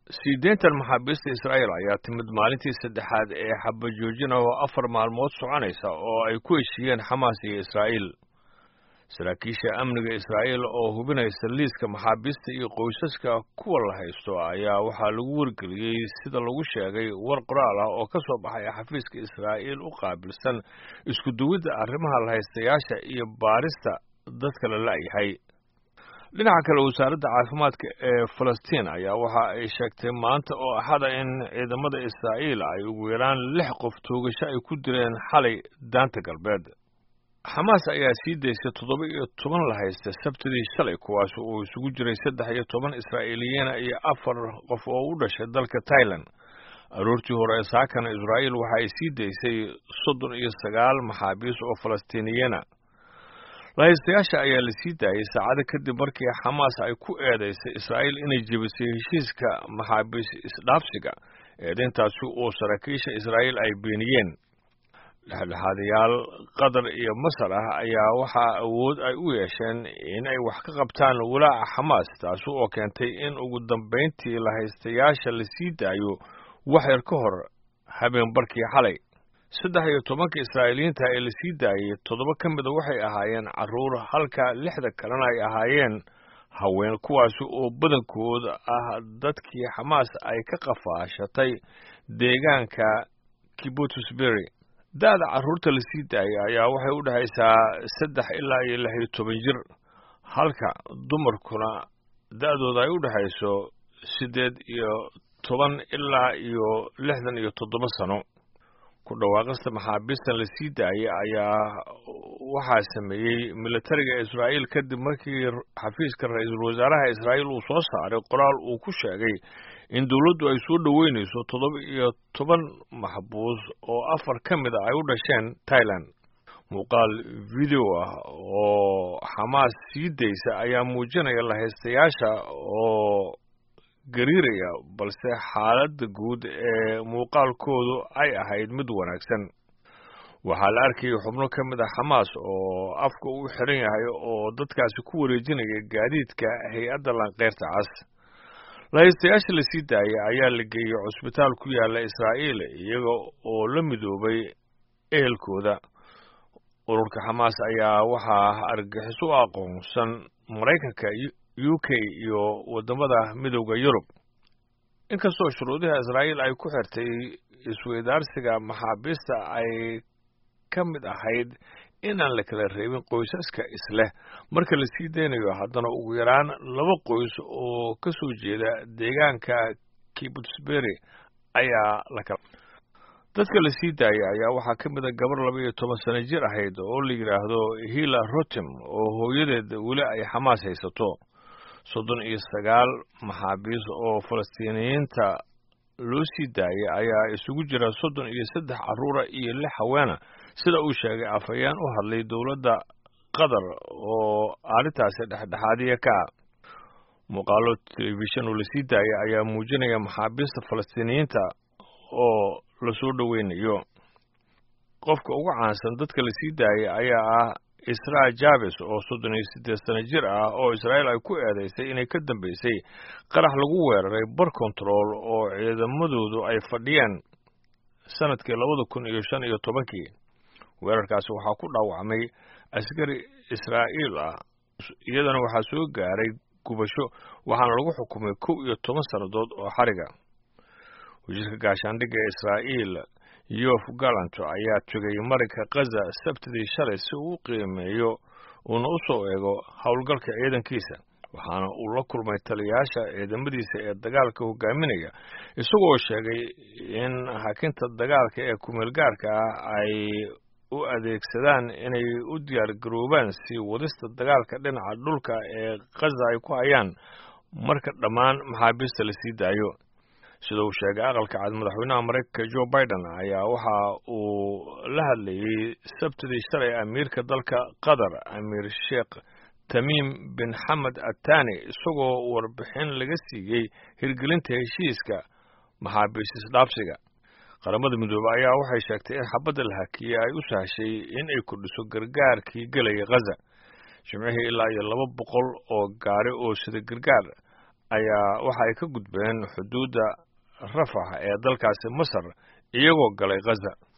Sideetan maxaabiista Israa'iil ayaa timid maalintii saddexaad ee xabajoojin oo 4 maalmood soconaysa oo ay ku heshiiyeen Xamaas iyo Israa'iil. Saraakiisha amniga Israa'iil oo hubinaysa liiska maxaabiista iyo qoysaska kuwa la haysto ayaa waxaa lagu wargeliyey sida lagu sheegay war qoraal ah oo ka soo baxay xafiiska Israa'iil u qaabilsan isku duwidda arrimaha la haystayaasha iyo baarista dadka la la'yahay. dhinaca kale wasaaradda caafimaadka ee Falastiin ayaa waxa ay sheegtay maanta oo axada in ciidamada Israa'iil ay ugu yaraan 6 qof toogasho ay ku dileen xalay daanta galbeed. Xamaas ayaa sii daysay 17 la haysta Sabtidii shalay kuwaas oo isugu jiray 13 Israa'iiliyiin iyo 4 qof oo u dhashay dalka Thailand. aroortii hore saakana Israa'iil waxa ay sii daysay 39 maxaabiis oo Falastiiniyiin ah. lahaystayaasha ayaa la sii daayay saacado kadib markii Xamaas ay ku eedeysay Israa'iil inay jebisay heshiiska maxaabiis isdhaafsiga eedeyntaasi oo saraakiisha Israa'iil ay beeniyeen. dhexdhexaadayaal Qatar iyo Masar ah ayaa waxaa awood ay u yeesheen in ay wax ka qabtaan walaaca Xamaas taasi oo keentay in ugu dambeyntii lahaystayaasha la sii daayo wax yar ka hor habeen barkii xalay. 13 Israa'iiliyiinta ee la sii daayay 7 ka mid ah waxay ahaayeen carruur halka 6 kalena ay ahaayeen haween kuwaas oo badankood ah dadkii Xamaas ay ka qafaashatay deegaanka Kibbutz Be'eri. da'da carruurta la sii daayay ayaa waxay u dhaxaysaa 3 ilaa 16 jir halka dumarkuna da'dooda ay u dhaxayso 18 ilaa 67 sano. ku dhawaaqista maxaabiista la sii daayay ayaa waxaa sameeyey militariga Israa'iil kadib markii xafiiska ra'iisul wasaaraha Israa'iil uu soo saaray qoraal uu ku sheegay in dawladdu ay soo dhaweynayso 17 maxbuus oo 4 ka mid ah ay u dhasheen Thailand. muuqaal video ah oo Xamaas sii daysa ayaa muujinaya lahaystayaasha oo gariiraya balse xaaladda guud ee muuqaalkoodu ay ahayd mid wanaagsan. waxaa la arkayay xubno ka mid ah Xamaas oo afka u xiran yahay oo dadkaasi ku wareejinaya gaadiidka hay'adda lanqeyrta cas. lahaystayaasha la sii daayay ayaa la geeyay cusbitaal ku yaala Israa'iil iyaga oo la midoobay ehelkooda. ururka Xamaas ayaa waxaa argagixis u aqoonsan Maraykanka, UK iyo wadamada midowga Yurub. inkastoo shuruudaha Israa'iil ay ku xirtay isweydaarsiga maxaabiista ay ka mid ahayd inaan la kala reebin qoysaska isleh marka la sii deynayo, haddana ugu yaraan 2 qoys oo ka soo jeeda deegaanka Kibbutz Be'eri ayaa la kala. dadka la sii daayay ayaa waxaa ka mid ah gabar 12 sano jir ahayd oo la yiraahdo Hila Rotem oo hooyadeed weli ay Xamaas haysato. 39 maxaabiis oo Falastiiniyiinta loo sii daayay ayaa isugu jira 33 carruur iyo 6 haween ah sida uu sheegay afhayeen u hadlay dawladda Qatar oo arrintaasi dhexdhexaadiye ka ah. muuqaalo telefishan oo la sii daayay ayaa muujinaya maxaabiista Falastiiniyiinta oo la soo dhaweynayo. qofka ugu caansan dadka la sii daayay ayaa ah Israa Jabes oo 38 sano jir ah oo Israa'iil ay ku eedeysay inay ka dambeysay qarax lagu weeraray bar control oo ciidamadoodu ay fadhiyeen sanadkii 2015. weerarkaasi waxaa ku dhaawacmay askari Israa'iil ah iyadana waxaa soo gaaray gubasho waxaana lagu xukumay 11 sanadood oo xariga. wasiirka gaashaandhigga Israa'iil Yoav Gallant ayaa tagay marinka Gaza Sabtidii shalay si uu qiimeeyo uuna u soo eego howlgalka ciidankiisa, waxaana uu la kulmay taliyayaasha ciidamadiisa ee dagaalka hogaaminaya isagoo sheegay in hakinta dagaalka ee kumeelgaarka ah ay u adeegsadaan inay u diyaar garoobaan sii wadista dagaalka dhinaca dhulka ee Gaza ay ku hayaan marka dhammaan maxaabiista la sii daayo. sida uu sheegay aqalka cad madaxweynaha Mareykanka Joe Biden ayaa waxa uu la hadlayay Sabtidii shalay amiirka dalka Qatar Amir Sheikh Tamim bin Hamad Al Thani isagoo warbixin laga siiyay hirgelinta heshiiska maxaabiis isdhaafsiga. qaramada midoobay ayaa waxay sheegtay in xabadda la hakiyay ay u sahashay in ay kordhiso gargaarkii galaya Gaza. jimcihii ilaa 200 oo gaari oo sida gargaar ayaa waxa ay ka gudbeen xuduudda rafax ee dalkaasi masar iyagoo galay ghaza